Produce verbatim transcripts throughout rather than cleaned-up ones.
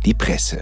die Presse.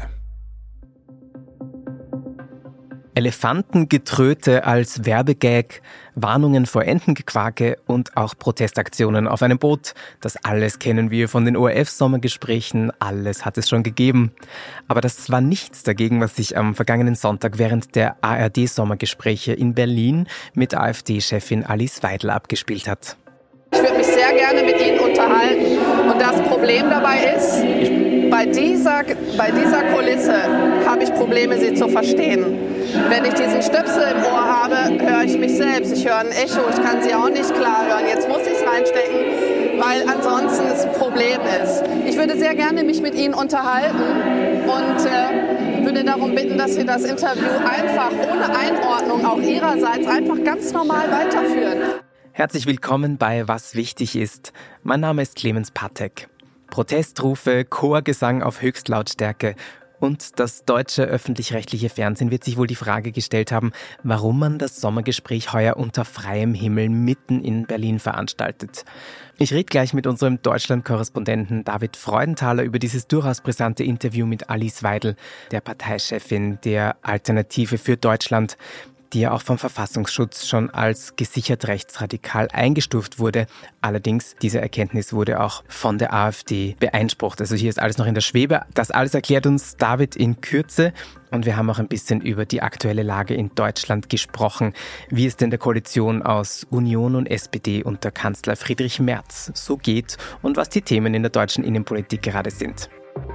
Elefantengetröte als Werbegag, Warnungen vor Entengequake und auch Protestaktionen auf einem Boot. Das alles kennen wir von den O R F-Sommergesprächen, alles hat es schon gegeben. Aber das war nichts dagegen, was sich am vergangenen Sonntag während der A R D-Sommergespräche in Berlin mit AfD-Chefin Alice Weidel abgespielt hat. Ich würde mich sehr gerne mit Ihnen unterhalten. Und das Problem dabei ist, bei dieser, bei dieser Kulisse habe ich Probleme, Sie zu verstehen. Wenn ich diesen Stöpsel im Ohr habe, höre ich mich selbst. Ich höre ein Echo, ich kann Sie auch nicht klar hören. Jetzt muss ich es reinstecken, weil ansonsten es ein Problem ist. Ich würde sehr gerne mich mit Ihnen unterhalten und äh, würde darum bitten, dass wir das Interview einfach ohne Einordnung auch Ihrerseits einfach ganz normal weiterführen. Herzlich willkommen bei Was wichtig ist. Mein Name ist Clemens Patek. Protestrufe, Chorgesang auf Höchstlautstärke und das deutsche öffentlich-rechtliche Fernsehen wird sich wohl die Frage gestellt haben, warum man das Sommergespräch heuer unter freiem Himmel mitten in Berlin veranstaltet. Ich rede gleich mit unserem Deutschland-Korrespondenten David Freudenthaler über dieses durchaus brisante Interview mit Alice Weidel, der Parteichefin der Alternative für Deutschland, die ja auch vom Verfassungsschutz schon als gesichert rechtsradikal eingestuft wurde. Allerdings, diese Erkenntnis wurde auch von der AfD beeinsprucht. Also hier ist alles noch in der Schwebe. Das alles erklärt uns David in Kürze. Und wir haben auch ein bisschen über die aktuelle Lage in Deutschland gesprochen, wie es denn der Koalition aus Union und S P D unter Kanzler Friedrich Merz so geht und was die Themen in der deutschen Innenpolitik gerade sind.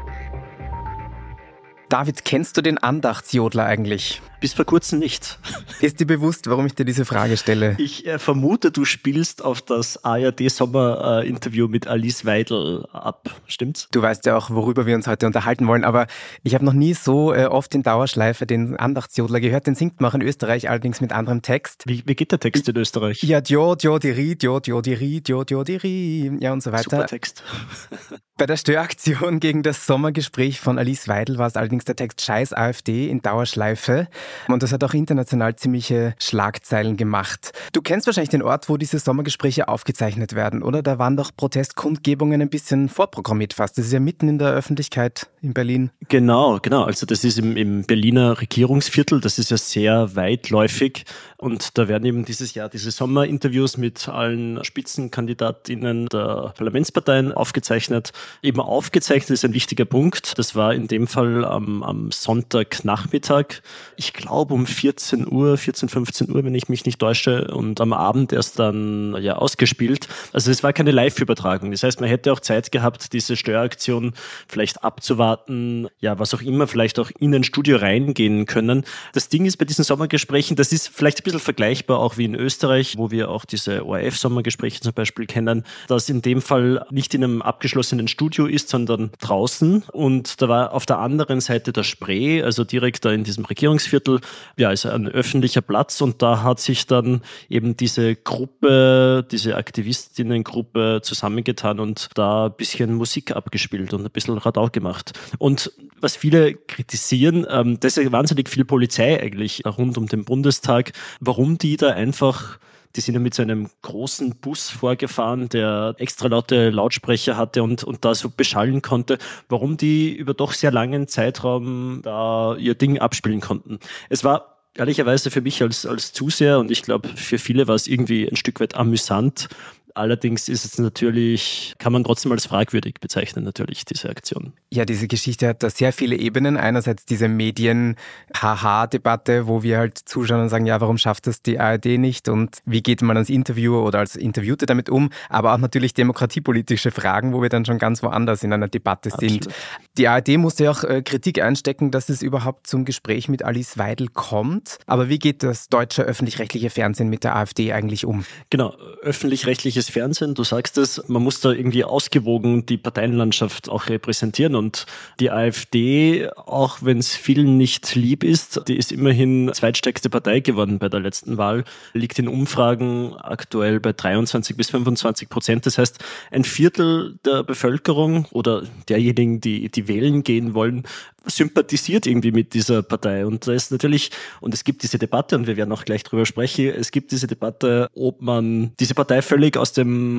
David, kennst du den Andachtsjodler eigentlich? Bis vor kurzem nicht. Ist dir bewusst, warum ich dir diese Frage stelle? Ich äh, vermute, du spielst auf das A R D-Sommer-Interview mit Alice Weidel ab, stimmt's? Du weißt ja auch, worüber wir uns heute unterhalten wollen, aber ich habe noch nie so äh, oft in Dauerschleife den Andachtsjodler gehört. Den singt man auch in Österreich, allerdings mit anderem Text. Wie, wie geht der Text in Österreich? Ja, Diod, Jodiri, Diod, Jodiri, Diod, Jodiri, ja und so weiter. Super Text. Bei der Störaktion gegen das Sommergespräch von Alice Weidel war es allerdings der Text Scheiß AfD in Dauerschleife. Und das hat auch international ziemliche Schlagzeilen gemacht. Du kennst wahrscheinlich den Ort, wo diese Sommergespräche aufgezeichnet werden, oder? Da waren doch Protestkundgebungen ein bisschen vorprogrammiert fast. Das ist ja mitten in der Öffentlichkeit in Berlin. Genau, genau. Also das ist im, im Berliner Regierungsviertel. Das ist ja sehr weitläufig. Und da werden eben dieses Jahr diese Sommerinterviews mit allen Spitzenkandidatinnen der Parlamentsparteien aufgezeichnet. Eben aufgezeichnet ist ein wichtiger Punkt. Das war in dem Fall am, am Sonntagnachmittag. Ich glaube um vierzehn Uhr, vierzehn, fünfzehn Uhr, wenn ich mich nicht täusche. Und am Abend erst dann ja ausgespielt. Also es war keine Live-Übertragung. Das heißt, man hätte auch Zeit gehabt, diese Störaktion vielleicht abzuwarten. Ja, was auch immer, vielleicht auch in ein Studio reingehen können. Das Ding ist bei diesen Sommergesprächen, das ist vielleicht ein bisschen vergleichbar auch wie in Österreich, wo wir auch diese O R F-Sommergespräche zum Beispiel kennen, dass in dem Fall nicht in einem abgeschlossenen Studio ist, sondern draußen. Und da war auf der anderen Seite der Spree, also direkt da in diesem Regierungsviertel, ja, ist ein öffentlicher Platz und da hat sich dann eben diese Gruppe, diese Aktivistinnengruppe zusammengetan und da ein bisschen Musik abgespielt und ein bisschen Radau gemacht. Und was viele kritisieren, ähm, das ist ja wahnsinnig viel Polizei eigentlich rund um den Bundestag, warum die da einfach, die sind ja mit so einem großen Bus vorgefahren, der extra laute Lautsprecher hatte und, und da so beschallen konnte, warum die über doch sehr langen Zeitraum da ihr Ding abspielen konnten. Es war ehrlicherweise für mich als, als Zuseher und ich glaube für viele war es irgendwie ein Stück weit amüsant. Allerdings ist es natürlich, kann man trotzdem als fragwürdig bezeichnen, natürlich, diese Aktion. Ja, diese Geschichte hat da sehr viele Ebenen. Einerseits diese Medien-Haha-Debatte, wo wir halt zuschauen und sagen, ja, warum schafft das die A R D nicht und wie geht man als Interviewer oder als Interviewte damit um? Aber auch natürlich demokratiepolitische Fragen, wo wir dann schon ganz woanders in einer Debatte sind. Absolut. Die A R D musste ja auch äh, Kritik einstecken, dass es überhaupt zum Gespräch mit Alice Weidel kommt. Aber wie geht das deutsche öffentlich-rechtliche Fernsehen mit der AfD eigentlich um? Genau, öffentlich-rechtliches Fernsehen, du sagst es, man muss da irgendwie ausgewogen die Parteienlandschaft auch repräsentieren und die AfD, auch wenn es vielen nicht lieb ist, die ist immerhin zweitstärkste Partei geworden bei der letzten Wahl, liegt in Umfragen aktuell bei dreiundzwanzig bis fünfundzwanzig Prozent. Das heißt, ein Viertel der Bevölkerung oder derjenigen, die, die wählen gehen wollen, sympathisiert irgendwie mit dieser Partei. Und da ist natürlich, und es gibt diese Debatte, und wir werden auch gleich drüber sprechen, es gibt diese Debatte, ob man diese Partei völlig aus dem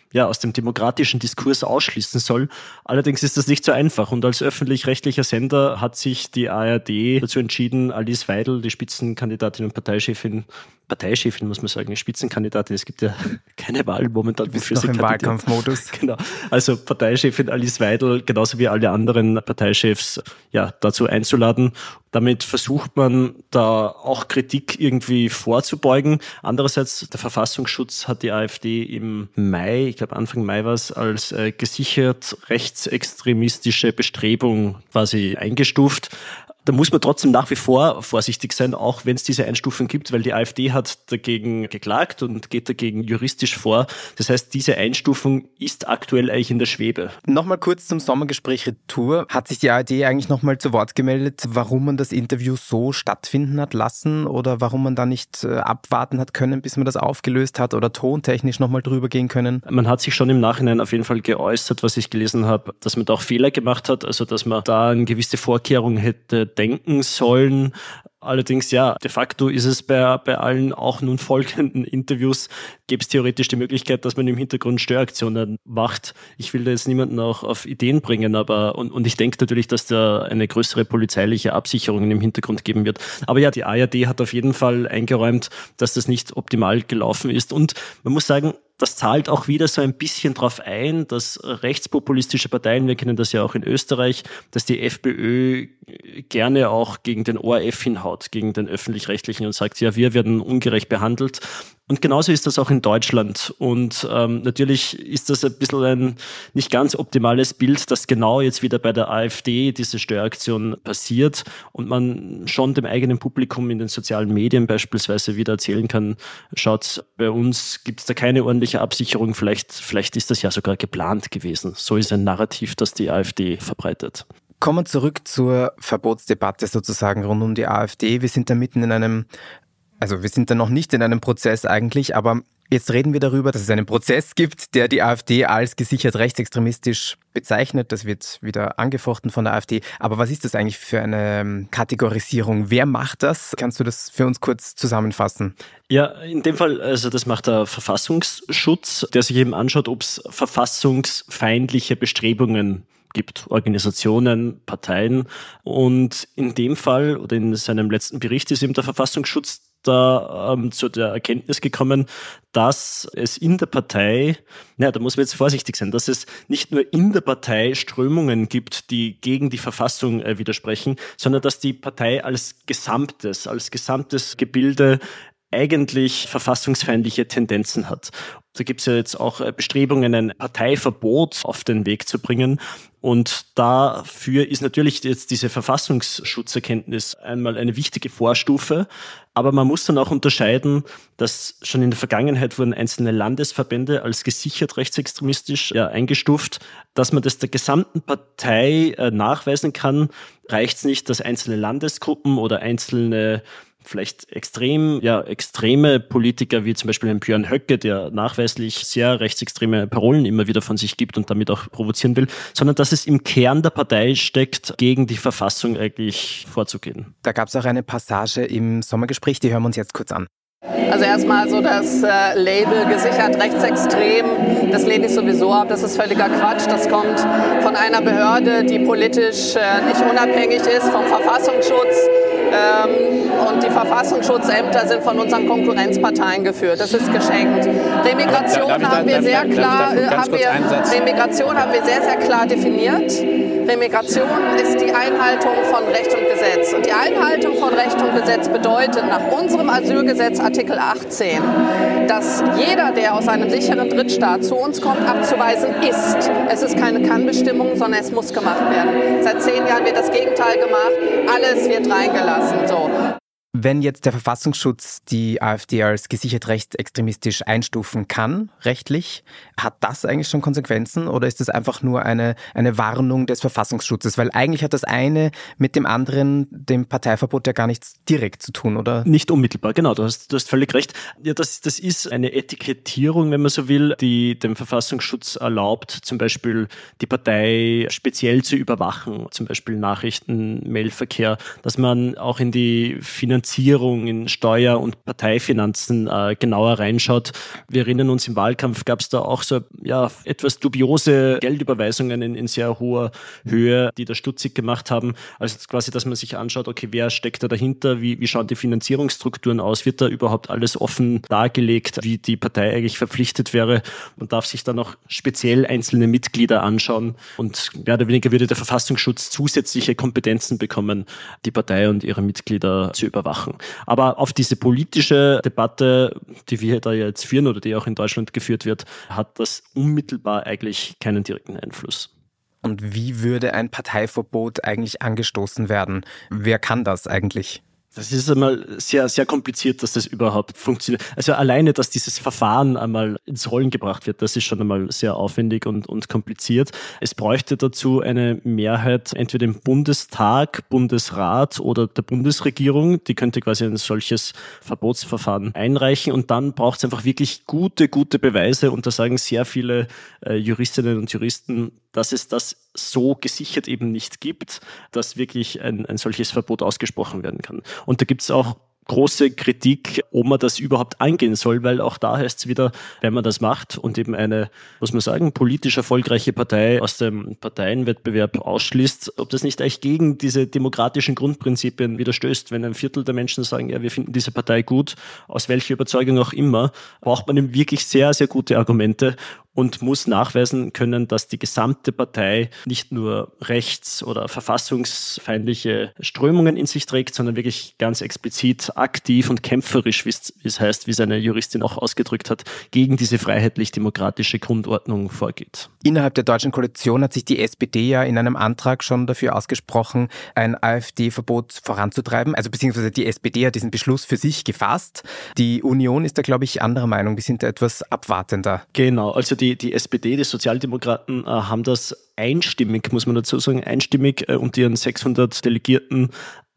ja, aus dem demokratischen Diskurs ausschließen soll. Allerdings ist das nicht so einfach. Und als öffentlich-rechtlicher Sender hat sich die A R D dazu entschieden, Alice Weidel, die Spitzenkandidatin und Parteichefin, Parteichefin muss man sagen, Spitzenkandidatin, es gibt ja keine Wahl momentan. Du bist noch im Wahlkampfmodus. Genau, also Parteichefin Alice Weidel, genauso wie alle anderen Parteichefs, ja, dazu einzuladen. Damit versucht man, da auch Kritik irgendwie vorzubeugen. Andererseits, der Verfassungsschutz hat die AfD im Mai, ich glaube Anfang Mai war es, als äh, gesichert rechtsextremistische Bestrebung quasi eingestuft. Da muss man trotzdem nach wie vor vorsichtig sein, auch wenn es diese Einstufung gibt, weil die AfD hat dagegen geklagt und geht dagegen juristisch vor. Das heißt, diese Einstufung ist aktuell eigentlich in der Schwebe. Nochmal kurz zum Sommergespräch Retour. Hat sich die A R D eigentlich nochmal zu Wort gemeldet, warum man das Interview so stattfinden hat lassen oder warum man da nicht äh, abwarten hat können, bis man das aufgelöst hat oder tontechnisch nochmal drüber gehen können? Man hat sich schon im Nachhinein auf jeden Fall geäußert, was ich gelesen habe, dass man da auch Fehler gemacht hat, also dass man da eine gewisse Vorkehrung hätte denken sollen. Allerdings, ja, de facto ist es bei, bei allen auch nun folgenden Interviews, gäbe es theoretisch die Möglichkeit, dass man im Hintergrund Störaktionen macht. Ich will da jetzt niemanden auch auf Ideen bringen, aber und, und ich denke natürlich, dass da eine größere polizeiliche Absicherung im Hintergrund geben wird. Aber ja, die A R D hat auf jeden Fall eingeräumt, dass das nicht optimal gelaufen ist. Und man muss sagen, das zahlt auch wieder so ein bisschen drauf ein, dass rechtspopulistische Parteien, wir kennen das ja auch in Österreich, dass die FPÖ gerne auch gegen den O R F hinhaut, gegen den Öffentlich-Rechtlichen und sagt, ja, wir werden ungerecht behandelt. Und genauso ist das auch in Deutschland. Und ähm, natürlich ist das ein bisschen ein nicht ganz optimales Bild, dass genau jetzt wieder bei der AfD diese Störaktion passiert und man schon dem eigenen Publikum in den sozialen Medien beispielsweise wieder erzählen kann, schaut, bei uns gibt es da keine ordentliche Absicherung, vielleicht, vielleicht ist das ja sogar geplant gewesen. So ist ein Narrativ, das die AfD verbreitet. Kommen wir zurück zur Verbotsdebatte sozusagen rund um die AfD. Wir sind da mitten in einem Also wir sind da noch nicht in einem Prozess eigentlich, aber jetzt reden wir darüber, dass es einen Prozess gibt, der die AfD als gesichert rechtsextremistisch bezeichnet. Das wird wieder angefochten von der AfD. Aber was ist das eigentlich für eine Kategorisierung? Wer macht das? Kannst du das für uns kurz zusammenfassen? Ja, in dem Fall, also das macht der Verfassungsschutz, der sich eben anschaut, ob es verfassungsfeindliche Bestrebungen gibt, Organisationen, Parteien. Und in dem Fall oder in seinem letzten Bericht ist eben der Verfassungsschutz da ähm, zu der Erkenntnis gekommen, dass es in der Partei, naja, da muss man jetzt vorsichtig sein, dass es nicht nur in der Partei Strömungen gibt, die gegen die Verfassung äh, widersprechen, sondern dass die Partei als Gesamtes, als gesamtes Gebilde eigentlich verfassungsfeindliche Tendenzen hat. Da gibt es ja jetzt auch Bestrebungen, ein Parteiverbot auf den Weg zu bringen. Und dafür ist natürlich jetzt diese Verfassungsschutzerkenntnis einmal eine wichtige Vorstufe. Aber man muss dann auch unterscheiden, dass schon in der Vergangenheit wurden einzelne Landesverbände als gesichert rechtsextremistisch ja, eingestuft. Dass man das der gesamten Partei äh, nachweisen kann, reicht es nicht, dass einzelne Landesgruppen oder einzelne vielleicht extrem, ja, extreme Politiker wie zum Beispiel Herrn Björn Höcke, der nachweislich sehr rechtsextreme Parolen immer wieder von sich gibt und damit auch provozieren will, sondern dass es im Kern der Partei steckt, gegen die Verfassung eigentlich vorzugehen. Da gab es auch eine Passage im Sommergespräch, die hören wir uns jetzt kurz an. Also erstmal so das äh, Label gesichert rechtsextrem, das lehne ich sowieso ab, das ist völliger Quatsch. Das kommt von einer Behörde, die politisch äh, nicht unabhängig ist, vom Verfassungsschutz. Ähm, und die Verfassungsschutzämter sind von unseren Konkurrenzparteien geführt. Das ist geschenkt. Remigration darf ich haben da, wir sehr darf, klar, darf haben wir, Remigration haben wir sehr, sehr klar definiert. Remigration ist die Einhaltung von Recht und Gesetz. Und die Einhaltung von Recht und Gesetz bedeutet nach unserem Asylgesetz Artikel achtzehn, dass jeder, der aus einem sicheren Drittstaat zu uns kommt, abzuweisen ist. Es ist keine Kann-Bestimmung, sondern es muss gemacht werden. Seit zehn Jahren wird das Gegenteil gemacht. Alles wird reingelassen. So. Wenn jetzt der Verfassungsschutz die AfD als gesichert rechtsextremistisch einstufen kann, rechtlich, hat das eigentlich schon Konsequenzen oder ist das einfach nur eine, eine Warnung des Verfassungsschutzes? Weil eigentlich hat das eine mit dem anderen, dem Parteiverbot, ja gar nichts direkt zu tun, oder? Nicht unmittelbar, genau, du hast, du hast völlig recht. Ja, das, das ist eine Etikettierung, wenn man so will, die dem Verfassungsschutz erlaubt, zum Beispiel die Partei speziell zu überwachen, zum Beispiel Nachrichten, Mailverkehr, dass man auch in die Finanzierung Finanzierung, in Steuer- und Parteifinanzen äh, genauer reinschaut. Wir erinnern uns, im Wahlkampf gab es da auch so ja, etwas dubiose Geldüberweisungen in, in sehr hoher Höhe, die da stutzig gemacht haben. Also quasi, dass man sich anschaut, okay, wer steckt da dahinter, wie, wie schauen die Finanzierungsstrukturen aus, wird da überhaupt alles offen dargelegt, wie die Partei eigentlich verpflichtet wäre. Man darf sich dann auch speziell einzelne Mitglieder anschauen und mehr oder weniger würde der Verfassungsschutz zusätzliche Kompetenzen bekommen, die Partei und ihre Mitglieder zu überwachen. Aber auf diese politische Debatte, die wir da jetzt führen oder die auch in Deutschland geführt wird, hat das unmittelbar eigentlich keinen direkten Einfluss. Und wie würde ein Parteiverbot eigentlich angestoßen werden? Wer kann das eigentlich? Das ist einmal sehr, sehr kompliziert, dass das überhaupt funktioniert. Also alleine, dass dieses Verfahren einmal ins Rollen gebracht wird, das ist schon einmal sehr aufwendig und, und kompliziert. Es bräuchte dazu eine Mehrheit entweder im Bundestag, Bundesrat oder der Bundesregierung. Die könnte quasi ein solches Verbotsverfahren einreichen und dann braucht es einfach wirklich gute, gute Beweise und da sagen sehr viele äh, Juristinnen und Juristen, dass es das so gesichert eben nicht gibt, dass wirklich ein, ein solches Verbot ausgesprochen werden kann. Und da gibt es auch große Kritik, ob man das überhaupt angehen soll, weil auch da heißt es wieder, wenn man das macht und eben eine, muss man sagen, politisch erfolgreiche Partei aus dem Parteienwettbewerb ausschließt, ob das nicht eigentlich gegen diese demokratischen Grundprinzipien widerstößt. Wenn ein Viertel der Menschen sagen, ja, wir finden diese Partei gut, aus welcher Überzeugung auch immer, braucht man eben wirklich sehr, sehr gute Argumente und muss nachweisen können, dass die gesamte Partei nicht nur rechts- oder verfassungsfeindliche Strömungen in sich trägt, sondern wirklich ganz explizit aktiv und kämpferisch, wie es heißt, wie seine Juristin auch ausgedrückt hat, gegen diese freiheitlich-demokratische Grundordnung vorgeht. Innerhalb der Deutschen Koalition hat sich die S P D ja in einem Antrag schon dafür ausgesprochen, ein AfD-Verbot voranzutreiben. Also beziehungsweise die S P D hat diesen Beschluss für sich gefasst. Die Union ist da, glaube ich, anderer Meinung. Die sind da etwas abwartender. Genau, also die Die, die S P D, die Sozialdemokraten äh, haben das einstimmig, muss man dazu sagen, einstimmig äh, unter ihren sechshundert Delegierten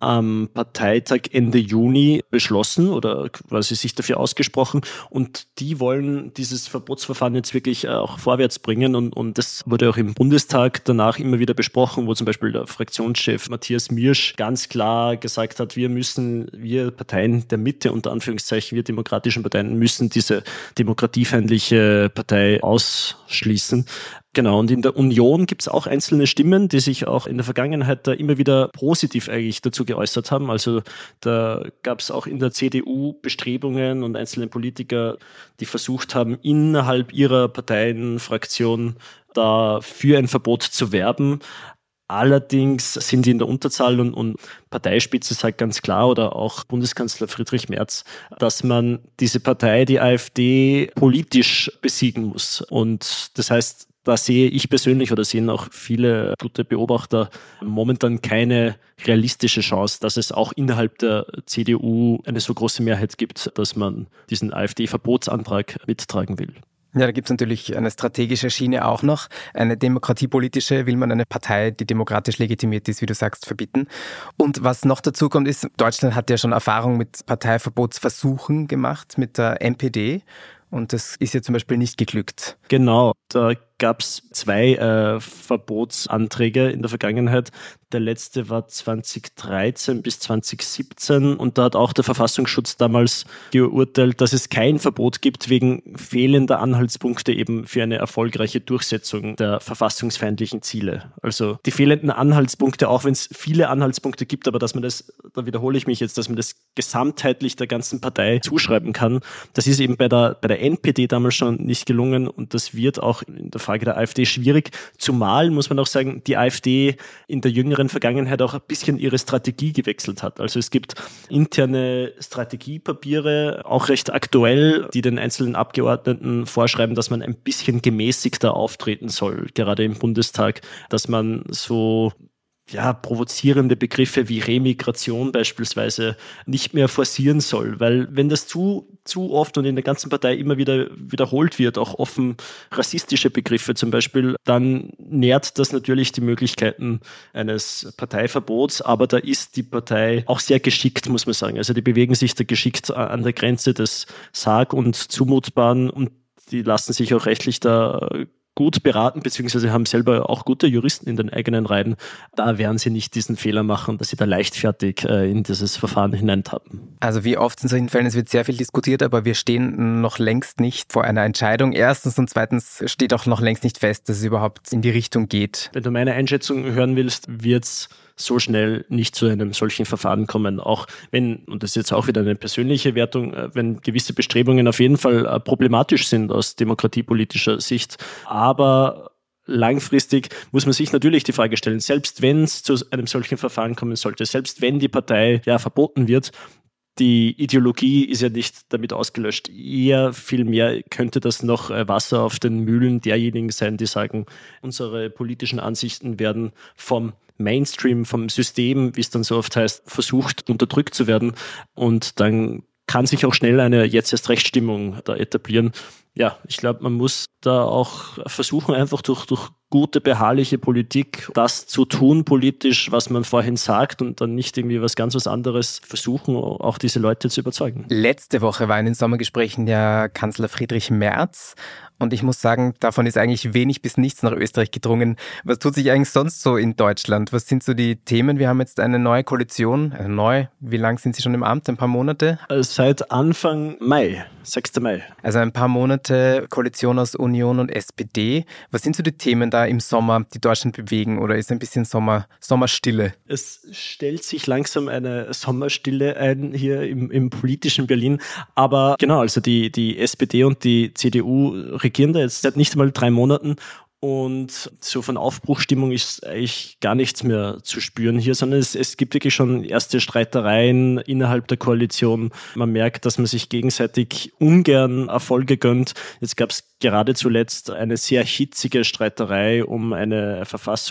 am Parteitag Ende Juni beschlossen oder quasi sich dafür ausgesprochen und die wollen dieses Verbotsverfahren jetzt wirklich auch vorwärts bringen und, und das wurde auch im Bundestag danach immer wieder besprochen, wo zum Beispiel der Fraktionschef Matthias Miersch ganz klar gesagt hat, wir müssen, wir Parteien der Mitte, unter Anführungszeichen, wir demokratischen Parteien müssen diese demokratiefeindliche Partei ausschließen. Genau, und in der Union gibt es auch einzelne Stimmen, die sich auch in der Vergangenheit da immer wieder positiv eigentlich dazu geäußert haben. Also da gab es auch in der C D U Bestrebungen und einzelne Politiker, die versucht haben, innerhalb ihrer Parteienfraktion da für ein Verbot zu werben. Allerdings sind die in der Unterzahl und, und Parteispitze sagt ganz klar oder auch Bundeskanzler Friedrich Merz, dass man diese Partei, die AfD, politisch besiegen muss. Und das heißt, da sehe ich persönlich oder sehen auch viele gute Beobachter momentan keine realistische Chance, dass es auch innerhalb der C D U eine so große Mehrheit gibt, dass man diesen AfD-Verbotsantrag mittragen will. Ja, da gibt es natürlich eine strategische Schiene auch noch. Eine demokratiepolitische will man eine Partei, die demokratisch legitimiert ist, wie du sagst, verbieten. Und was noch dazu kommt, ist, Deutschland hat ja schon Erfahrung mit Parteiverbotsversuchen gemacht, mit der N P D. Und das ist ja zum Beispiel nicht geglückt. Genau, da gab es zwei äh, Verbotsanträge in der Vergangenheit. Der letzte war zwanzig dreizehn bis zwanzig siebzehn und da hat auch der Verfassungsschutz damals geurteilt, dass es kein Verbot gibt wegen fehlender Anhaltspunkte eben für eine erfolgreiche Durchsetzung der verfassungsfeindlichen Ziele. Also die fehlenden Anhaltspunkte, auch wenn es viele Anhaltspunkte gibt, aber dass man das, da wiederhole ich mich jetzt, dass man das gesamtheitlich der ganzen Partei zuschreiben kann, das ist eben bei der, bei der N P D damals schon nicht gelungen und das wird auch in der Frage der AfD schwierig. Zumal, muss man auch sagen, die AfD in der jüngeren Vergangenheit auch ein bisschen ihre Strategie gewechselt hat. Also es gibt interne Strategiepapiere, auch recht aktuell, die den einzelnen Abgeordneten vorschreiben, dass man ein bisschen gemäßigter auftreten soll, gerade im Bundestag, dass man so ja, provozierende Begriffe wie Remigration beispielsweise nicht mehr forcieren soll, weil wenn das zu, zu oft und in der ganzen Partei immer wieder wiederholt wird, auch offen rassistische Begriffe zum Beispiel, dann nährt das natürlich die Möglichkeiten eines Parteiverbots, aber da ist die Partei auch sehr geschickt, muss man sagen. Also die bewegen sich da geschickt an der Grenze des Sag- und Zumutbaren und die lassen sich auch rechtlich da gut beraten, beziehungsweise haben selber auch gute Juristen in den eigenen Reihen. Da werden sie nicht diesen Fehler machen, dass sie da leichtfertig äh, in dieses Verfahren hineintappen. Also wie oft in solchen Fällen, es wird sehr viel diskutiert, aber wir stehen noch längst nicht vor einer Entscheidung. Erstens und zweitens steht auch noch längst nicht fest, dass es überhaupt in die Richtung geht. Wenn du meine Einschätzung hören willst, wird es so schnell nicht zu einem solchen Verfahren kommen. Auch wenn, und das ist jetzt auch wieder eine persönliche Wertung, wenn gewisse Bestrebungen auf jeden Fall problematisch sind aus demokratiepolitischer Sicht. Aber langfristig muss man sich natürlich die Frage stellen, selbst wenn es zu einem solchen Verfahren kommen sollte, selbst wenn die Partei ja verboten wird, die Ideologie ist ja nicht damit ausgelöscht. Eher vielmehr könnte das noch Wasser auf den Mühlen derjenigen sein, die sagen, unsere politischen Ansichten werden vom Mainstream, vom System, wie es dann so oft heißt, versucht, unterdrückt zu werden. Und dann kann sich auch schnell eine jetzt erst Rechtsstimmung da etablieren. Ja, ich glaube, man muss da auch versuchen, einfach durch, durch gute, beharrliche Politik das zu tun politisch, was man vorhin sagt und dann nicht irgendwie was ganz was anderes versuchen, auch diese Leute zu überzeugen. Letzte Woche war in den Sommergesprächen der Kanzler Friedrich Merz. Und ich muss sagen, davon ist eigentlich wenig bis nichts nach Österreich gedrungen. Was tut sich eigentlich sonst so in Deutschland? Was sind so die Themen? Wir haben jetzt eine neue Koalition. Also neu, wie lang sind Sie schon im Amt? Ein paar Monate? Seit Anfang Mai, sechsten Mai. Also ein paar Monate Koalition aus Union und S P D. Was sind so die Themen da im Sommer, die Deutschland bewegen? Oder ist ein bisschen Sommer, Sommerstille? Es stellt sich langsam eine Sommerstille ein hier im, im politischen Berlin. Aber genau, also die, die S P D und die C D U regieren da jetzt seit nicht einmal drei Monaten und so von Aufbruchstimmung ist eigentlich gar nichts mehr zu spüren hier, sondern es, es gibt wirklich schon erste Streitereien innerhalb der Koalition. Man merkt, dass man sich gegenseitig ungern Erfolge gönnt. Jetzt gab es gerade zuletzt eine sehr hitzige Streiterei um eine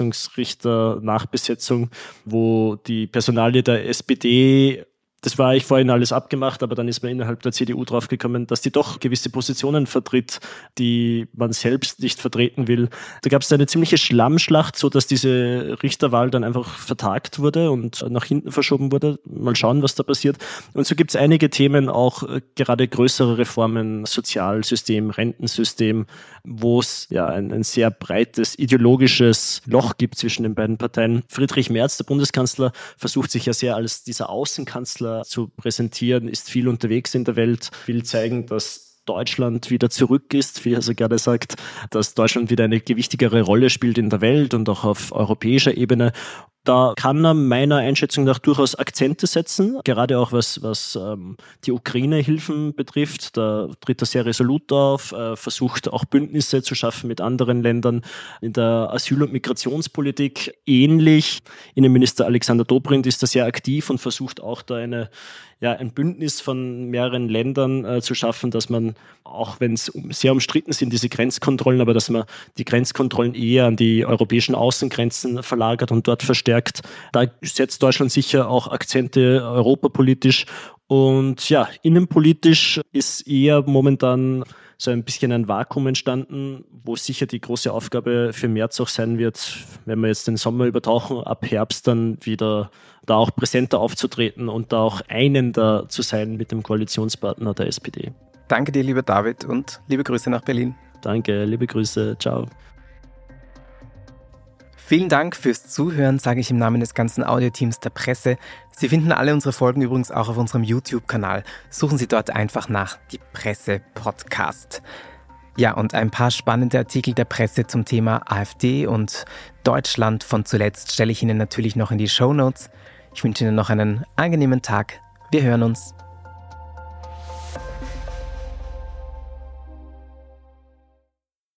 Verfassungsrichter-Nachbesetzung, wo die Personalie der S P D, das war eigentlich vorhin alles abgemacht, aber dann ist man innerhalb der C D U draufgekommen, dass die doch gewisse Positionen vertritt, die man selbst nicht vertreten will. Da gab es eine ziemliche Schlammschlacht, so dass diese Richterwahl dann einfach vertagt wurde und nach hinten verschoben wurde. Mal schauen, was da passiert. Und so gibt es einige Themen, auch gerade größere Reformen, Sozialsystem, Rentensystem, wo es ja ein, ein sehr breites ideologisches Loch gibt zwischen den beiden Parteien. Friedrich Merz, der Bundeskanzler, versucht sich ja sehr als dieser Außenkanzler zu präsentieren, ist viel unterwegs in der Welt, will zeigen, dass Deutschland wieder zurück ist, wie er so gerne sagt, dass Deutschland wieder eine gewichtigere Rolle spielt in der Welt und auch auf europäischer Ebene. Da kann er meiner Einschätzung nach durchaus Akzente setzen, gerade auch was, was ähm, die Ukraine-Hilfen betrifft. Da tritt er sehr resolut auf, äh, versucht auch Bündnisse zu schaffen mit anderen Ländern. In der Asyl- und Migrationspolitik ähnlich. Innenminister Alexander Dobrindt ist da sehr aktiv und versucht auch da eine, ja, ein Bündnis von mehreren Ländern äh, zu schaffen, dass man, auch wenn es sehr umstritten sind, diese Grenzkontrollen, aber dass man die Grenzkontrollen eher an die europäischen Außengrenzen verlagert und dort verstärkt. Da setzt Deutschland sicher auch Akzente europapolitisch. Und ja, innenpolitisch ist eher momentan so ein bisschen ein Vakuum entstanden, wo sicher die große Aufgabe für Merz auch sein wird, wenn wir jetzt den Sommer übertauchen, ab Herbst dann wieder da auch präsenter aufzutreten und da auch einender zu sein mit dem Koalitionspartner der S P D. Danke dir, lieber David, und liebe Grüße nach Berlin. Danke, liebe Grüße, ciao. Vielen Dank fürs Zuhören, sage ich im Namen des ganzen Audioteams der Presse. Sie finden alle unsere Folgen übrigens auch auf unserem YouTube-Kanal. Suchen Sie dort einfach nach Die Presse Podcast. Ja, und ein paar spannende Artikel der Presse zum Thema AfD und Deutschland von zuletzt stelle ich Ihnen natürlich noch in die Shownotes. Ich wünsche Ihnen noch einen angenehmen Tag. Wir hören uns.